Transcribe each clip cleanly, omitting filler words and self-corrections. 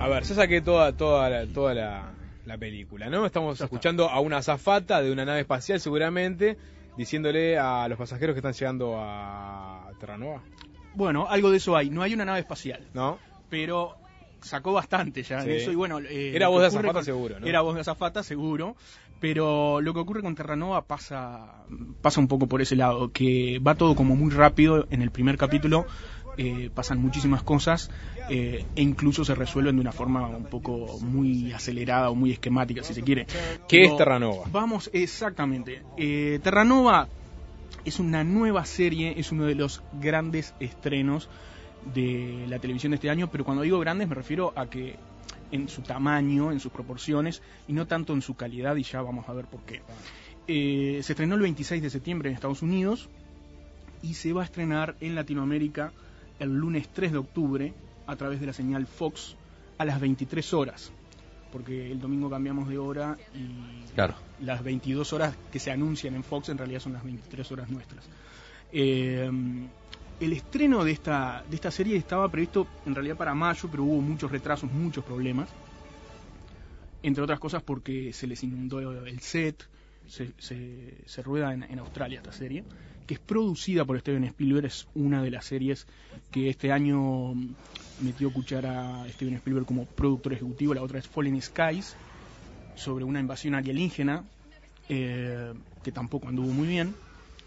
A ver, yo saqué toda la película, ¿no? Estamos escuchando a una azafata de una nave espacial, seguramente, diciéndole a los pasajeros que están llegando a Terranova. Bueno, algo de eso hay. No hay una nave espacial, ¿No? pero sacó bastante ya Sí. en eso. Y bueno, Era voz de azafata seguro, ¿no? Era voz de azafata seguro. Pero lo que ocurre con Terranova pasa un poco por ese lado, que va todo como muy rápido. En el primer capítulo pasan muchísimas cosas e incluso se resuelven de una forma un poco muy acelerada o muy esquemática, si se quiere. ¿Qué es Terranova? Vamos, exactamente. Terranova es una nueva serie, es uno de los grandes estrenos de la televisión de este año, pero cuando digo grandes me refiero a que en su tamaño, en sus proporciones, y no tanto en su calidad, y ya vamos a ver por qué. Se estrenó el 26 de septiembre en Estados Unidos y se va a estrenar en Latinoamérica el lunes 3 de octubre a través de la señal Fox a las 23 horas, porque el domingo cambiamos de hora y claro, las 22 horas que se anuncian en Fox en realidad son las 23 horas nuestras. El estreno de esta serie estaba previsto en realidad para mayo, pero hubo muchos retrasos, muchos problemas, entre otras cosas porque se les inundó el set. Se rueda en Australia esta serie, que es producida por Steven Spielberg. Es una de las series que este año metió cuchara a Steven Spielberg como productor ejecutivo. La otra es Fallen Skies, sobre una invasión alienígena, que tampoco anduvo muy bien.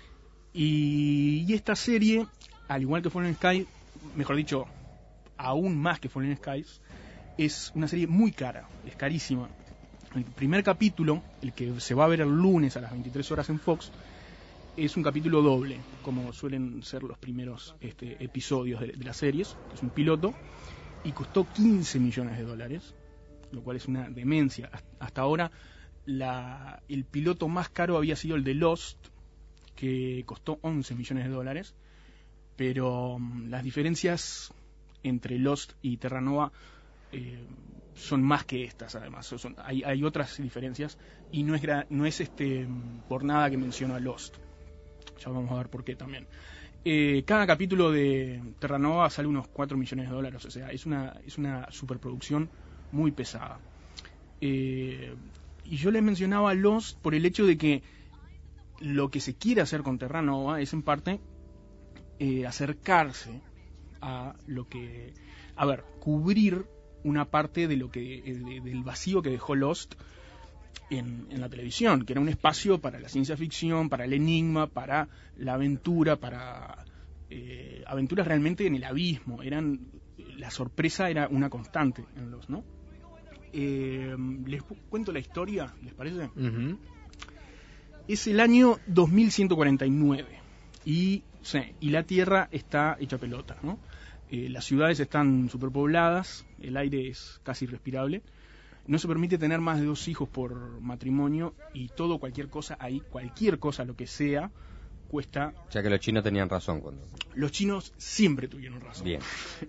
Y esta serie, al igual que Fallen Skies, mejor dicho, aún más que Fallen Skies, es una serie muy cara, es carísima. El primer capítulo, el que se va a ver el lunes a las 23 horas en Fox, es un capítulo doble, como suelen ser los primeros episodios de las series, que es un piloto, y costó $15 millones, lo cual es una demencia. Hasta ahora, el piloto más caro había sido el de Lost, que costó $11 millones, pero las diferencias entre Lost y Terranova son más que estas. Además hay otras diferencias y no es por nada que menciono a Lost. Ya vamos a ver por qué también. Cada capítulo de Terranova sale unos $4 millones, o sea, es una superproducción muy pesada. Y yo les mencionaba a Lost por el hecho de que lo que se quiere hacer con Terranova es en parte acercarse a lo que, cubrir una parte de del vacío que dejó Lost en la televisión, que era un espacio para la ciencia ficción, para el enigma, para la aventura, para aventuras realmente en el abismo. La sorpresa era una constante en Lost, ¿no? Les cuento la historia, ¿les parece? Uh-huh. Es el año 2149 y la Tierra está hecha pelota, ¿no? Las ciudades están superpobladas, el aire es casi irrespirable, no se permite tener más de 2 hijos por matrimonio y cualquier cosa, lo que sea, cuesta. O sea que los chinos tenían razón Los chinos siempre tuvieron razón. Bien.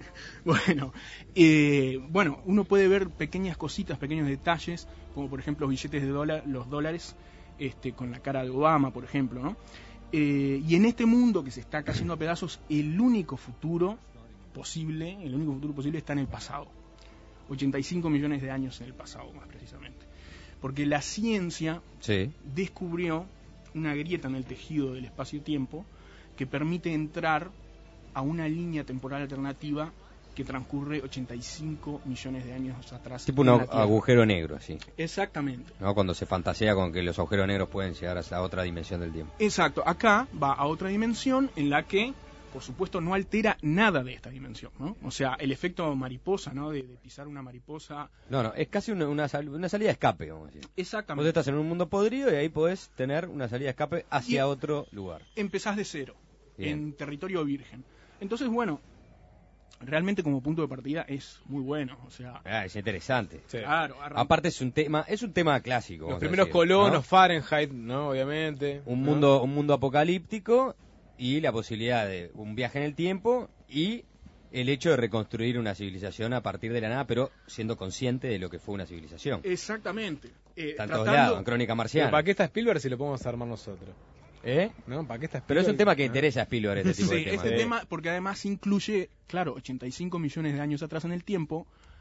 Bueno, uno puede ver pequeñas cositas, pequeños detalles, como por ejemplo los billetes de los dólares con la cara de Obama, por ejemplo, ¿no? Y en este mundo que se está cayendo a pedazos, el único futuro posible está en el pasado. 85 millones de años en el pasado, más precisamente. Porque la ciencia descubrió una grieta en el tejido del espacio-tiempo que permite entrar a una línea temporal alternativa que transcurre 85 millones de años atrás. Tipo un agujero negro, así. Exactamente. ¿No? Cuando se fantasea con que los agujeros negros pueden llegar a otra dimensión del tiempo. Exacto. Acá va a otra dimensión en la que, por supuesto, no altera nada de esta dimensión, ¿no? O sea, el efecto mariposa, ¿no? De pisar una mariposa. No, es casi una salida de escape, vamos a decir. Exactamente. Vos estás en un mundo podrido y ahí podés tener una salida de escape hacia otro lugar. Empezás de cero, Bien. en territorio virgen. Entonces, bueno, realmente como punto de partida es muy bueno, o sea, es interesante. Sí. Claro, aparte es un tema clásico. Los primeros colonos, ¿no? Fahrenheit, ¿no? Obviamente. Un mundo apocalíptico y la posibilidad de un viaje en el tiempo y el hecho de reconstruir una civilización a partir de la nada, pero siendo consciente de lo que fue una civilización. Exactamente. Está en todos lados, en Crónica Marciana. ¿Para qué está Spielberg si lo podemos armar nosotros? ¿No? ¿Para qué está Spielberg? Pero es un tema que interesa a Spielberg, este tipo de temas. Este tema, porque además incluye, claro, 85 millones de años atrás en el tiempo,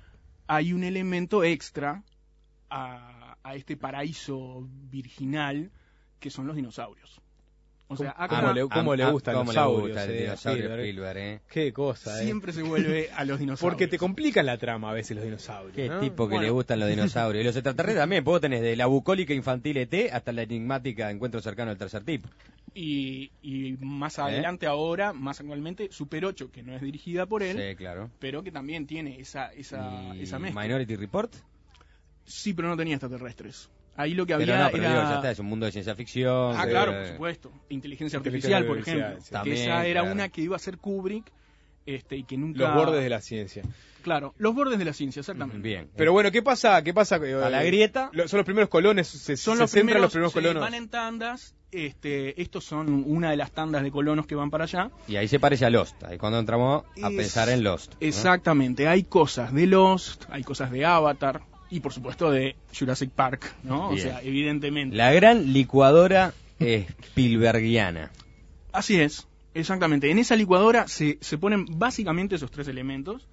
hay un elemento extra a este paraíso virginal que son los dinosaurios. O sea, acá ¿Cómo le gustan los dinosaurios? El dinosaurio Spielberg, Qué cosa, Siempre se vuelve a los dinosaurios. Porque te complican la trama a veces los dinosaurios. Qué ¿no? tipo que le gustan los dinosaurios. Y los extraterrestres también, vos tenés de la bucólica infantil ET hasta la enigmática Encuentro cercano al tercer tipo. Y más adelante ahora, más actualmente, Super 8, que no es dirigida por él, Sí, claro. pero que también tiene esa mezcla. Minority Report. Sí, pero no tenía extraterrestres. Ahí lo que Pero había no, pero era... digo, ya está, es un mundo de ciencia ficción. Claro, por supuesto. Inteligencia artificial, por ejemplo. Sí. También, que esa era claro. una que iba a ser Kubrick, y que nunca... Los bordes de la ciencia. Claro, los bordes de la ciencia, exactamente. Bien. Pero bueno, ¿qué pasa? A la grieta. Son los primeros colones, Son los primeros colonos. Van en tandas, estos son una de las tandas de colonos que van para allá. Y ahí se parece a Lost. Ahí cuando entramos a pensar en Lost, ¿no? Exactamente, hay cosas de Lost, hay cosas de Avatar y por supuesto de Jurassic Park, ¿no? Bien. O sea, evidentemente. La gran licuadora Spielbergiana. Así es, exactamente. En esa licuadora se ponen básicamente esos tres elementos,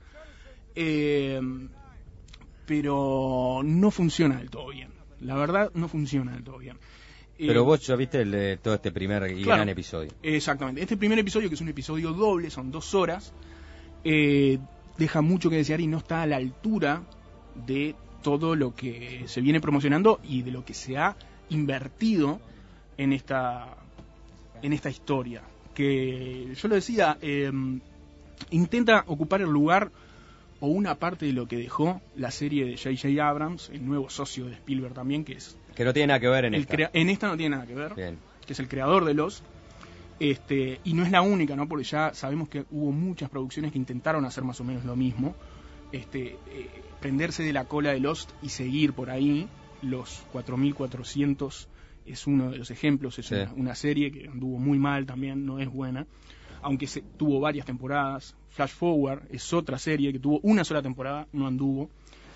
pero no funciona del todo bien. La verdad, no funciona del todo bien. Pero vos ya viste todo este primer y claro, gran episodio. Exactamente. Este primer episodio, que es un episodio doble, son 2 horas, deja mucho que desear y no está a la altura de todo lo que se viene promocionando y de lo que se ha invertido en esta historia. Que yo lo decía, intenta ocupar el lugar o una parte de lo que dejó la serie de J.J. Abrams, el nuevo socio de Spielberg también, que es... Que no tiene nada que ver en esta. En esta no tiene nada que ver, Bien. que es el creador de Lost, y no es la única, ¿no? Porque ya sabemos que hubo muchas producciones que intentaron hacer más o menos lo mismo, prenderse de la cola de Lost y seguir por ahí. Los 4400 es uno de los ejemplos, es Sí. una serie que anduvo muy mal también, no es buena, aunque tuvo varias temporadas. Flash Forward es otra serie que tuvo una sola temporada, no anduvo.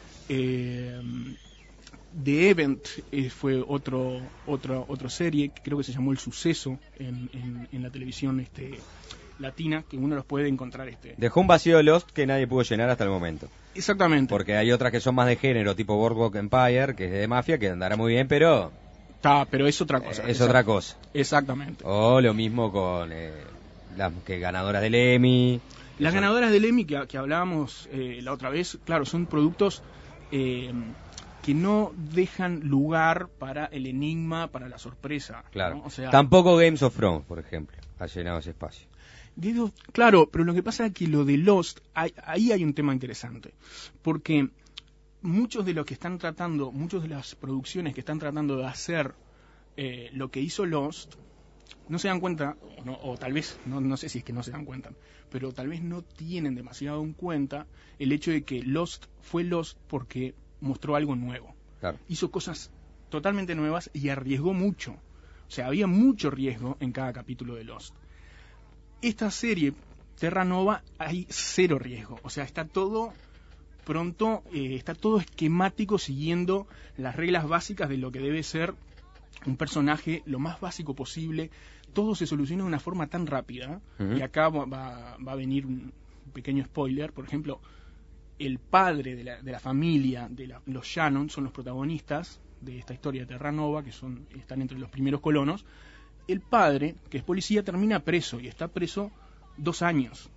The Event fue otra serie que creo que se llamó El Suceso en la televisión latina, que uno los puede encontrar. Dejó un vacío Lost que nadie pudo llenar hasta el momento. Exactamente. Porque hay otras que son más de género, tipo Boardwalk Empire, que es de mafia, que andará muy bien, pero Pero es otra cosa. es otra cosa. Exactamente. O lo mismo con las que ganadoras del Emmy. Las ganadoras del Emmy que hablábamos la otra vez, claro, son productos que no dejan lugar para el enigma, para la sorpresa. Claro. ¿no? O sea, Tampoco Games of Thrones, por ejemplo, ha llenado ese espacio. Claro, pero lo que pasa es que lo de Lost, ahí hay un tema interesante, porque muchos de los que están tratando, muchas de las producciones que están tratando de hacer lo que hizo Lost, no se dan cuenta, o tal vez, no sé si es que no se dan cuenta, pero tal vez no tienen demasiado en cuenta el hecho de que Lost fue Lost porque mostró algo nuevo. Claro. Hizo cosas totalmente nuevas y arriesgó mucho. O sea, había mucho riesgo en cada capítulo de Lost. Esta serie, Terra Nova, hay 0 riesgo. O sea, está todo pronto, está todo esquemático, siguiendo las reglas básicas de lo que debe ser un personaje lo más básico posible. Todo se soluciona de una forma tan rápida. Y acá va a venir un pequeño spoiler. Por ejemplo, el padre de la familia de los Shannon son los protagonistas de esta historia de Terra Nova, que están entre los primeros colonos. El padre, que es policía, termina preso, y está preso 2 años.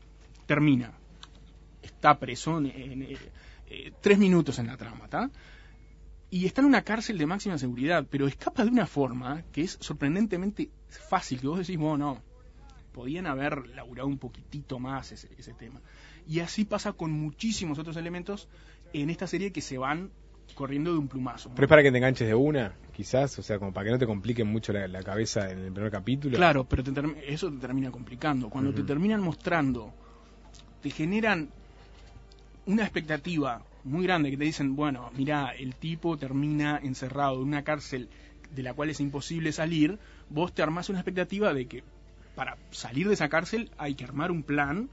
Está preso en 3 minutos en la trama, ¿tá? Y está en una cárcel de máxima seguridad, pero escapa de una forma que es sorprendentemente fácil, que vos decís, bueno, no, podían haber laburado un poquitito más ese tema. Y así pasa con muchísimos otros elementos en esta serie que se van corriendo de un plumazo, ¿no? Pero es para que te enganches de una, quizás, o sea, como para que no te compliquen mucho la cabeza en el primer capítulo. Claro, pero eso te termina complicando. Cuando te terminan mostrando, te generan una expectativa muy grande, que te dicen, bueno, mira, el tipo termina encerrado en una cárcel de la cual es imposible salir. Vos te armás una expectativa de que para salir de esa cárcel hay que armar un plan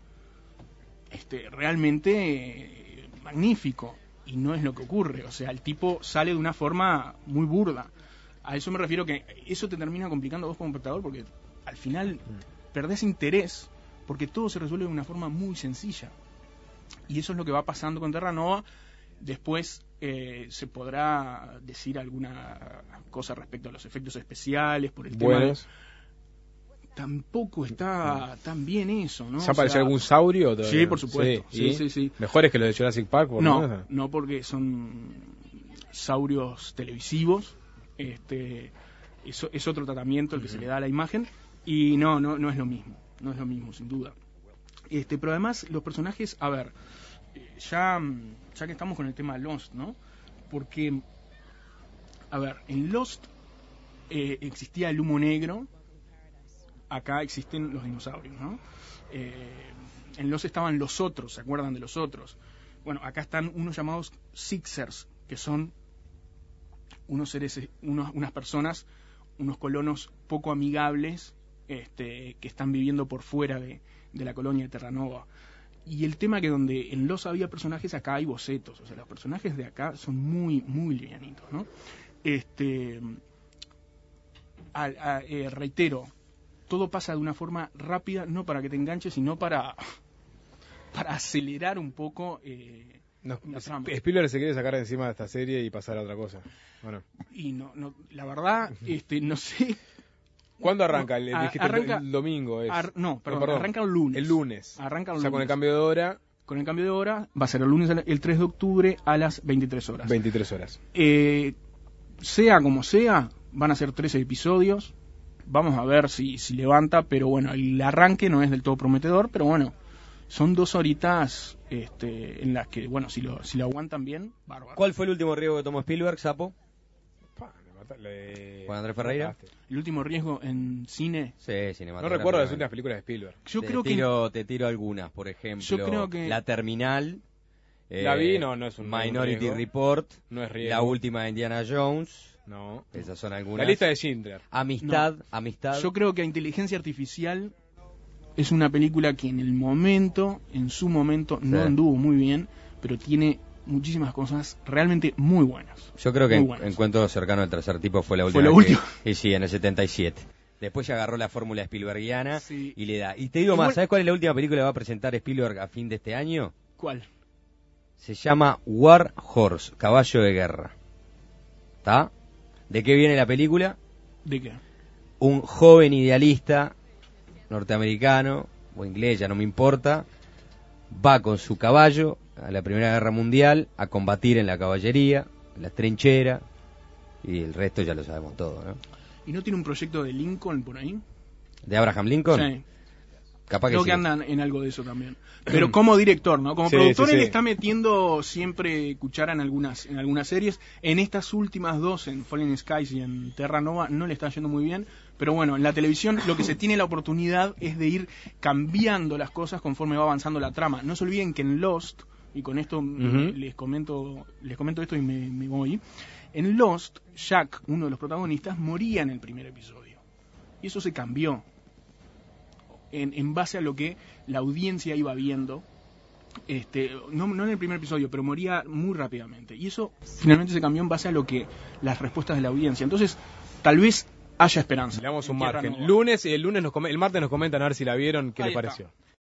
realmente magnífico, y no es lo que ocurre. O sea, el tipo sale de una forma muy burda. A eso me refiero, que eso te termina complicando a vos como espectador, porque al final perdés interés, porque todo se resuelve de una forma muy sencilla. Y eso es lo que va pasando con Terra Nova, Después se podrá decir alguna cosa respecto a los efectos especiales por el Buenos. tema tampoco está tan bien eso, ¿no? ¿Se ha aparecido algún saurio todavía? Sí, por supuesto. Sí. ¿Mejores que los de Jurassic Park? Por lo menos? No, porque son saurios televisivos. Eso es otro tratamiento el que se le da a la imagen y no es lo mismo. No es lo mismo, sin duda. Pero además los personajes, a ver, ya que estamos con el tema Lost, ¿no? Porque, a ver, en Lost existía el humo negro. Acá existen los dinosaurios, ¿no? En Lost estaban los otros, ¿se acuerdan de los otros? Bueno, acá están unos llamados Sixers, que son unos seres, unas personas, unos colonos poco amigables, que están viviendo por fuera de la colonia de Terranova. Y el tema que donde en Lost había personajes, acá hay bocetos. O sea, los personajes de acá son muy, muy livianitos, ¿no? Reitero, todo pasa de una forma rápida, no para que te enganches, sino para acelerar un poco la trama. Spielberg se quiere sacar de encima de esta serie y pasar a otra cosa. Bueno. Y no, la verdad, no sé. ¿Cuándo arranca? Arranca el domingo. Perdón, arranca el lunes. El lunes. Arranca el lunes. Con el cambio de hora. Con el cambio de hora va a ser el lunes, el 3 de octubre a las 23 horas. 23 horas. Sea como sea, van a ser 13 episodios. Vamos a ver si levanta, pero bueno, el arranque no es del todo prometedor, pero bueno, son 2 horitas en las que, bueno, si lo aguantan bien, bárbaro. ¿Cuál fue el último riesgo que tomó Spielberg, Sapo? ¿Con Andrés Ferreira? ¿El último riesgo en cine? Sí, cinematográfico. No recuerdo las últimas películas de Spielberg. Te tiro algunas, por ejemplo. Yo creo que La Terminal. La vi, no es un Minority riesgo. Report. No es riesgo. La última de Indiana Jones. No. Esas son algunas. La lista de Schindler. Amistad. Yo creo que Inteligencia Artificial es una película que en su momento, no anduvo muy bien, pero tiene muchísimas cosas realmente muy buenas. Yo creo que Encuentro cercano al tercer tipo fue la última. ¿Fue la última? Y sí, en el 77. Después ya agarró la fórmula Spielbergiana y le da. Y te digo Igual... más, ¿sabes cuál es la última película que va a presentar Spielberg a fin de este año? ¿Cuál? Se llama War Horse, Caballo de Guerra. ¿Está? ¿De qué viene la película? ¿De qué? Un joven idealista norteamericano o inglés, ya no me importa, va con su caballo a la Primera Guerra Mundial a combatir en la caballería, en la trinchera, y el resto ya lo sabemos todo, ¿no? ¿Y no tiene un proyecto de Lincoln por ahí? ¿De Abraham Lincoln? Sí. Capaz que creo sí. Que andan en algo de eso también. Pero como director, ¿no? Como productor, él está metiendo siempre cuchara en algunas series. En estas últimas 2, en Fallen Skies y en Terra Nova, no le está yendo muy bien. Pero bueno, en la televisión lo que se tiene la oportunidad es de ir cambiando las cosas conforme va avanzando la trama. No se olviden que en Lost, y con esto les comento esto y me voy. En Lost, Jack, uno de los protagonistas, moría en el primer episodio. Y eso se cambió. En base a lo que la audiencia iba viendo, no en el primer episodio, pero moría muy rápidamente. Y eso finalmente se cambió en base a lo que las respuestas de la audiencia. Entonces, tal vez haya esperanza. Le damos un margen. El martes nos comentan a ver si la vieron, qué les pareció.